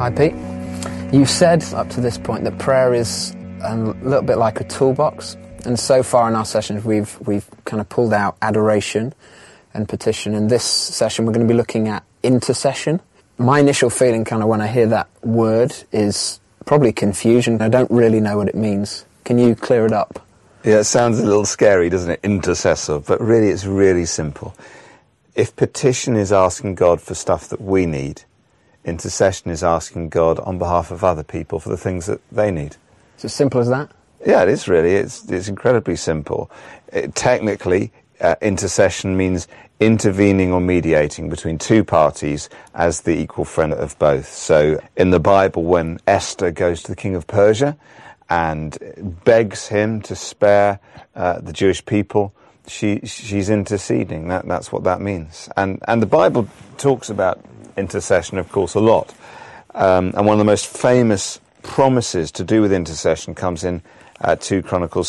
Hi Pete. You've said up to this point that prayer is a little bit like a toolbox, and so far in our sessions we've kind of pulled out adoration and petition. In this session we're going to be looking at intercession. My initial feeling kind of when I hear that word is probably confusion. I don't really know what it means. Can you clear it up? Yeah, it sounds a little scary, doesn't it? Intercessor, but really it's really simple. If petition is asking God for stuff that we need, intercession is asking God on behalf of other people for the things that they need. It's as simple as that? Yeah, it is really. It's incredibly simple. Technically, intercession means intervening or mediating between two parties as the equal friend of both. So in the Bible, when Esther goes to the king of Persia and begs him to spare the Jewish people, she's interceding. That's what that means. And the Bible talks about intercession, of course, a lot. And one of the most famous promises to do with intercession comes in 2 Chronicles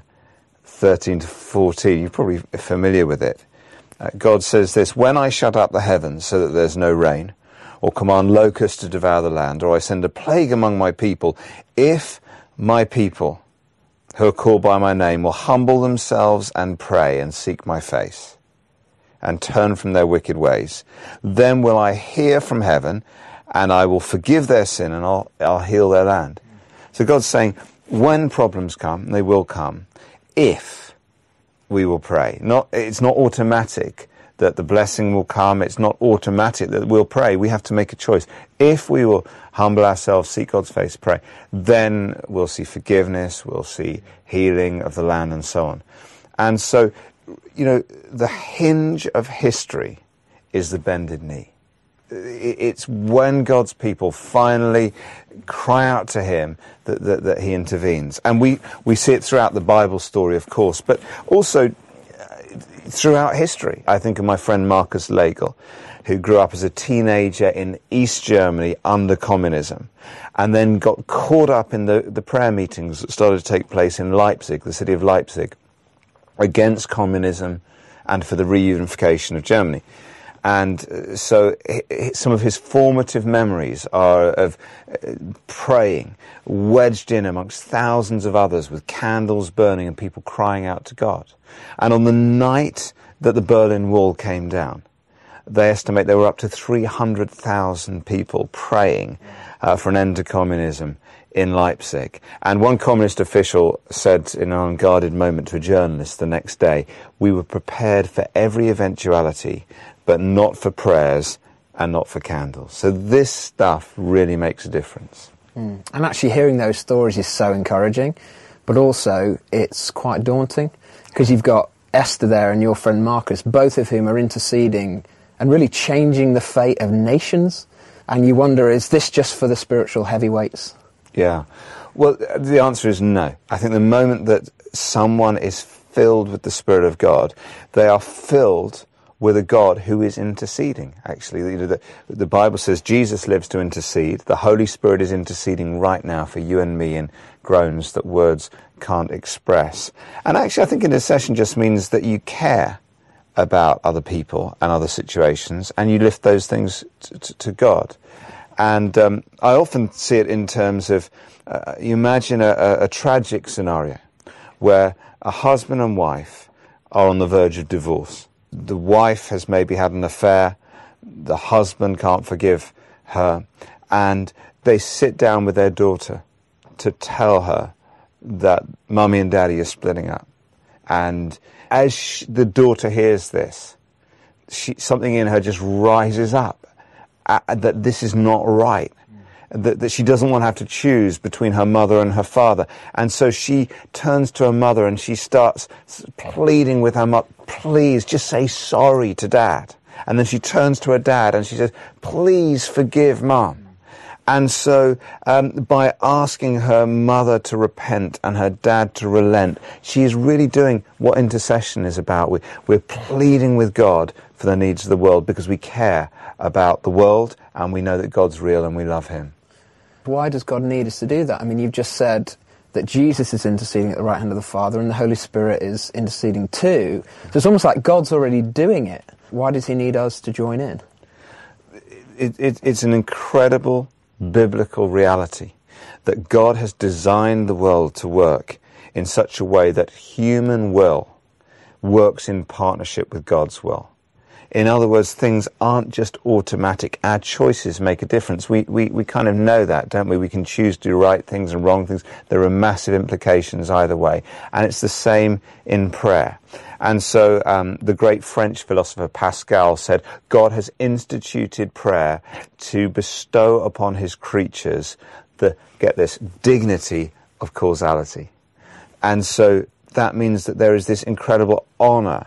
7:13-14. You're probably familiar with it. God says this: "When I shut up the heavens so that there's no rain, or command locusts to devour the land, or I send a plague among my people, if my people who are called by my name will humble themselves and pray and seek my face and turn from their wicked ways, then will I hear from heaven and I will forgive their sin and I'll heal their land." So God's saying when problems come, they will come, if we will pray. It's not automatic that the blessing will come. It's not automatic that we'll pray. We have to make a choice. If we will humble ourselves, seek God's face, pray, then we'll see forgiveness, we'll see healing of the land and so on. And so, you know, the hinge of history is the bended knee. It's when God's people finally cry out to him that he intervenes. And we see it throughout the Bible story, of course, but also throughout history. I think of my friend Marcus Legel, who grew up as a teenager in East Germany under communism, and then got caught up in the prayer meetings that started to take place in Leipzig, the city of Leipzig, against communism and for the reunification of Germany. And so some of his formative memories are of praying, wedged in amongst thousands of others with candles burning and people crying out to God. And on the night that the Berlin Wall came down, they estimate there were up to 300,000 people praying for an end to communism in Leipzig. And one communist official said in an unguarded moment to a journalist the next day, "We were prepared for every eventuality, but not for prayers and not for candles." So this stuff really makes a difference. And actually hearing those stories is so encouraging, but also it's quite daunting, because you've got Esther there and your friend Marcus, both of whom are interceding and really changing the fate of nations. And you wonder, is this just for the spiritual heavyweights? Yeah. Well, the answer is no. I think the moment that someone is filled with the Spirit of God, they are filled with a God who is interceding. Actually, the Bible says Jesus lives to intercede. The Holy Spirit is interceding right now for you and me in groans that words can't express. And actually, I think intercession just means that you care about other people and other situations, and you lift those things to God. And I often see it in terms of, you imagine a tragic scenario where a husband and wife are on the verge of divorce. The wife has maybe had an affair, the husband can't forgive her, and they sit down with their daughter to tell her that mummy and daddy are splitting up. And as the daughter hears this, something in her just rises up, that this is not right, that she doesn't want to have to choose between her mother and her father. And so she turns to her mother and she starts pleading with her mother, "Please, just say sorry to Dad." And then she turns to her dad and she says, "Please forgive Mum." And so by asking her mother to repent and her dad to relent, she is really doing what intercession is about. We're pleading with God for the needs of the world because we care about the world and we know that God's real and we love him. Why does God need us to do that? I mean, you've just said that Jesus is interceding at the right hand of the Father and the Holy Spirit is interceding too. So it's almost like God's already doing it. Why does he need us to join in? It's an incredible biblical reality that God has designed the world to work in such a way that human will works in partnership with God's will. In other words, things aren't just automatic. Our choices make a difference. We kind of know that, don't we? We can choose to do right things and wrong things. There are massive implications either way. And it's the same in prayer. And so the great French philosopher Pascal said, God has instituted prayer to bestow upon his creatures the, get this, dignity of causality. And so that means that there is this incredible honour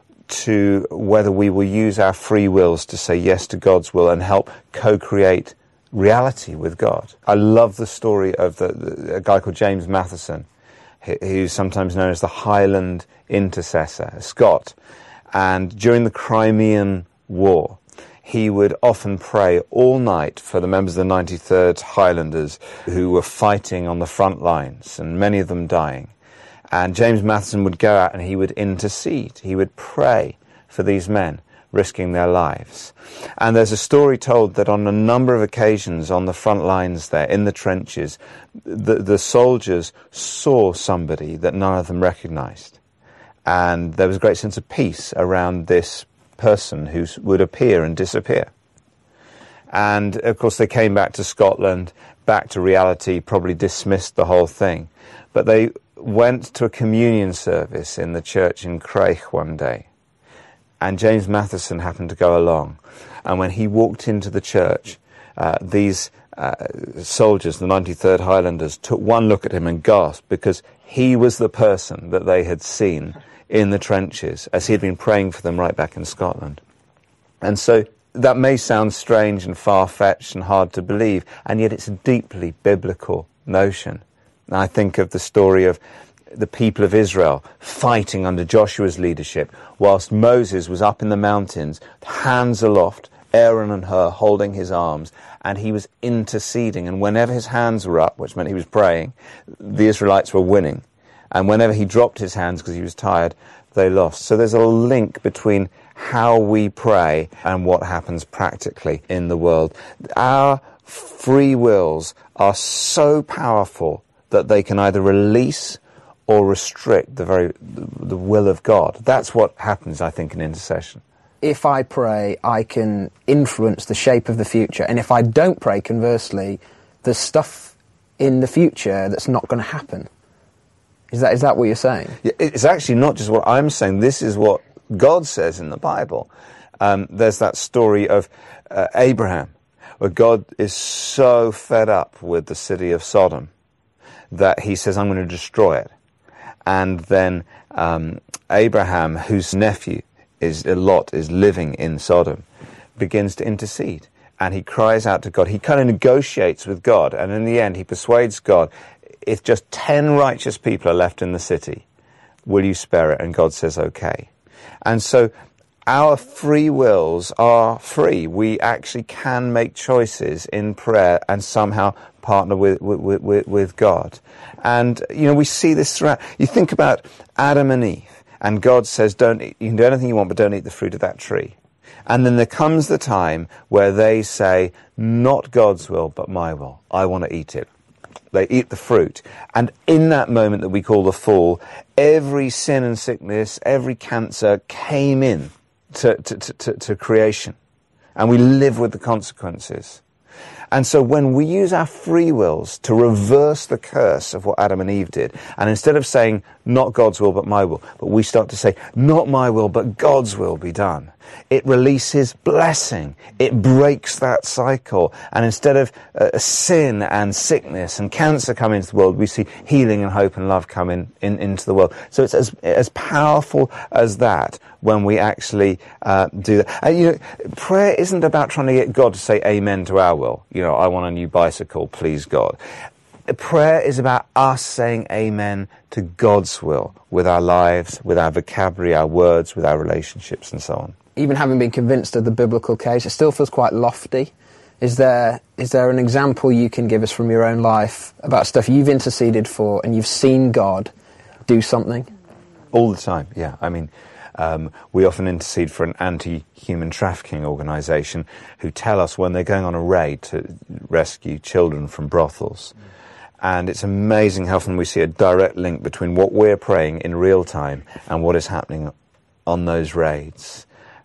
to whether we will use our free wills to say yes to God's will and help co-create reality with God. I love the story of a guy called James Matheson, who's sometimes known as the Highland intercessor, a Scot. And during the Crimean War, he would often pray all night for the members of the 93rd Highlanders who were fighting on the front lines, and many of them dying. And James Matheson would go out and he would intercede. He would pray for these men, risking their lives. And there's a story told that on a number of occasions on the front lines there, in the trenches, the soldiers saw somebody that none of them recognized. And there was a great sense of peace around this person who would appear and disappear. And, of course, they came back to Scotland, back to reality, probably dismissed the whole thing. But they went to a communion service in the church in Craich one day, and James Matheson happened to go along. And when he walked into the church, these soldiers, the 93rd Highlanders, took one look at him and gasped, because he was the person that they had seen in the trenches as he had been praying for them right back in Scotland. And so that may sound strange and far-fetched and hard to believe, and yet it's a deeply biblical notion. And I think of the story of the people of Israel fighting under Joshua's leadership, whilst Moses was up in the mountains, hands aloft, Aaron and Hur holding his arms, and he was interceding. And whenever his hands were up, which meant he was praying, the Israelites were winning. And whenever he dropped his hands because he was tired, they lost. So there's a link between how we pray and what happens practically in the world. Our free wills are so powerful that they can either release or restrict the will of God. That's what happens, I think, in intercession. If I pray, I can influence the shape of the future. And if I don't pray, conversely, there's stuff in the future that's not going to happen. Is that what you're saying? It's actually not just what I'm saying. This is what God says in the Bible. There's that story of Abraham, where God is so fed up with the city of Sodom that he says, I'm going to destroy it. And then Abraham, whose nephew Lot is living in Sodom, begins to intercede. And he cries out to God. He kind of negotiates with God. And in the end, he persuades God, if just 10 righteous people are left in the city, will you spare it? And God says, okay. And so our free wills are free. We actually can make choices in prayer and somehow partner with God. And, we see this throughout. You think about Adam and Eve, and God says, you can do anything you want, but don't eat the fruit of that tree. And then there comes the time where they say, not God's will, but my will. I want to eat it. They eat the fruit. And in that moment that we call the fall, every sin and sickness, every cancer came in to creation. And we live with the consequences. And so when we use our free wills to reverse the curse of what Adam and Eve did, and instead of saying, not God's will, but my will, but we start to say, not my will, but God's will be done, it releases blessing. It breaks that cycle. And instead of sin and sickness and cancer coming into the world, we see healing and hope and love come into the world. So it's as powerful as that when we actually do that. And, prayer isn't about trying to get God to say amen to our will. I want a new bicycle, please God. Prayer is about us saying amen to God's will with our lives, with our vocabulary, our words, with our relationships and so on. Even having been convinced of the biblical case, it still feels quite lofty. Is there an example you can give us from your own life about stuff you've interceded for and you've seen God do something? All the time, yeah. I mean, We often intercede for an anti-human trafficking organisation who tell us when they're going on a raid to rescue children from brothels. And it's amazing how often we see a direct link between what we're praying in real time and what is happening on those raids.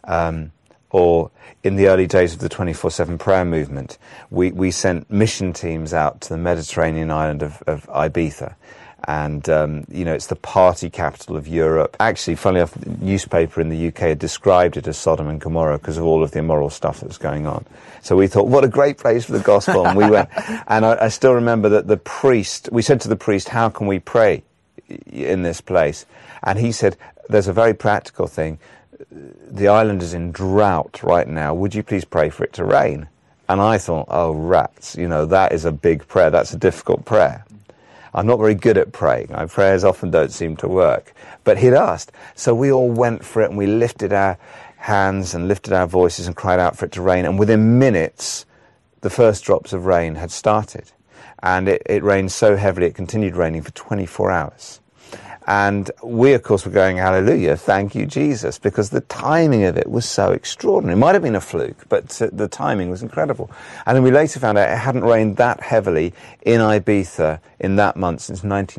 Or in the early days of the 24/7 prayer movement, we sent mission teams out to the Mediterranean island of Ibiza. And, it's the party capital of Europe. Actually, funnily enough, the newspaper in the UK had described it as Sodom and Gomorrah because of all of the immoral stuff that was going on. So we thought, what a great place for the gospel. And we went, and I still remember that we said to the priest, how can we pray in this place? And he said, there's a very practical thing. The island is in drought right now. Would you please pray for it to rain? And I thought, oh, rats, that is a big prayer. That's a difficult prayer. I'm not very good at praying. My prayers often don't seem to work. But he'd asked. So we all went for it, and we lifted our hands and lifted our voices and cried out for it to rain. And within minutes, the first drops of rain had started. And it rained so heavily, it continued raining for 24 hours. And we, of course, were going, hallelujah, thank you, Jesus, because the timing of it was so extraordinary. It might have been a fluke, but the timing was incredible. And then we later found out it hadn't rained that heavily in Ibiza in that month since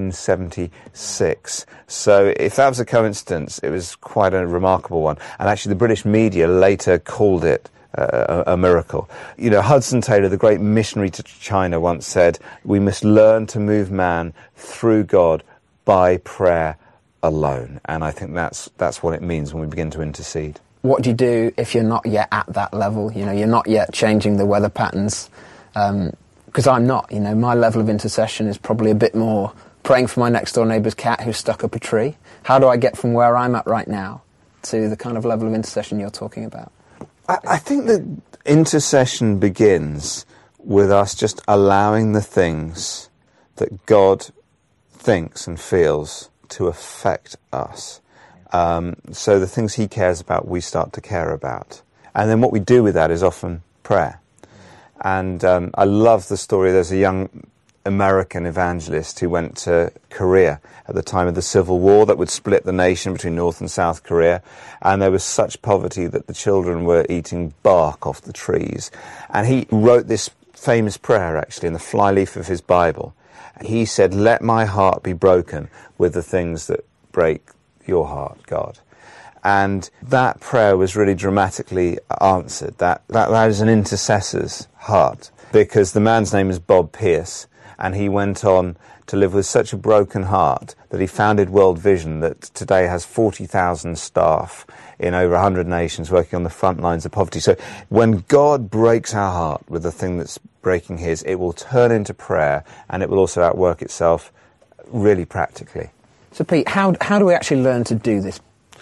1976. So if that was a coincidence, it was quite a remarkable one. And actually the British media later called it a miracle. Hudson Taylor, the great missionary to China, once said, we must learn to move man through God by prayer alone. And I think that's what it means when we begin to intercede. What do you do if you're not yet at that level? You're not yet changing the weather patterns. Because I'm not. My level of intercession is probably a bit more praying for my next door neighbour's cat who's stuck up a tree. How do I get from where I'm at right now to the kind of level of intercession you're talking about? I think that intercession begins with us just allowing the things that God thinks and feels to affect us. So the things he cares about, we start to care about. And then what we do with that is often prayer. And I love the story. There's a young American evangelist who went to Korea at the time of the Civil War that would split the nation between North and South Korea. And there was such poverty that the children were eating bark off the trees. And he wrote this famous prayer, actually, in the flyleaf of his Bible. He said, let my heart be broken with the things that break your heart, God. And that prayer was really dramatically answered. That is an intercessor's heart, because the man's name is Bob Pierce, and he went on to live with such a broken heart that he founded World Vision, that today has 40,000 staff in over 100 nations working on the front lines of poverty. So when God breaks our heart with the thing that's breaking his, it will turn into prayer, and it will also outwork itself really practically. So Pete, how do we actually learn to do this?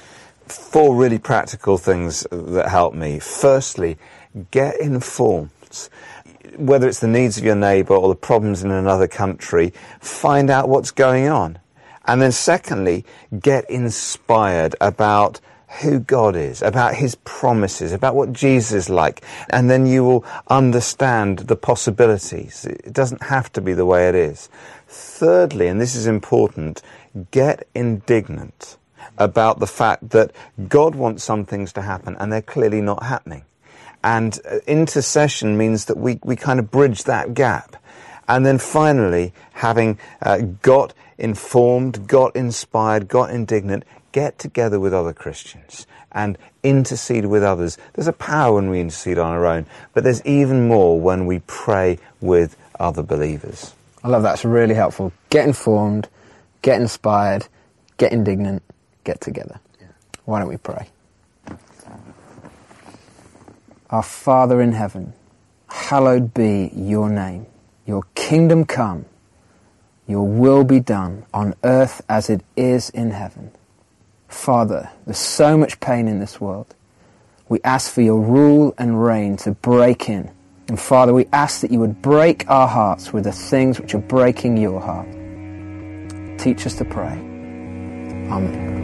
4 really practical things that help me. Firstly, get informed. Whether it's the needs of your neighbour or the problems in another country, find out what's going on. And then secondly, get inspired about who God is, about his promises, about what Jesus is like. And then you will understand the possibilities. It doesn't have to be the way it is. Thirdly, and this is important, get indignant about the fact that God wants some things to happen and they're clearly not happening. And intercession means that we kind of bridge that gap. And then finally, having got informed, got inspired, got indignant, get together with other Christians and intercede with others. There's a power when we intercede on our own, but there's even more when we pray with other believers. I love that. It's really helpful. Get informed, get inspired, get indignant, get together. Yeah. Why don't we pray? Our Father in heaven, hallowed be your name. Your kingdom come, your will be done on earth as it is in heaven. Father, there's so much pain in this world. We ask for your rule and reign to break in. And Father, we ask that you would break our hearts with the things which are breaking your heart. Teach us to pray. Amen.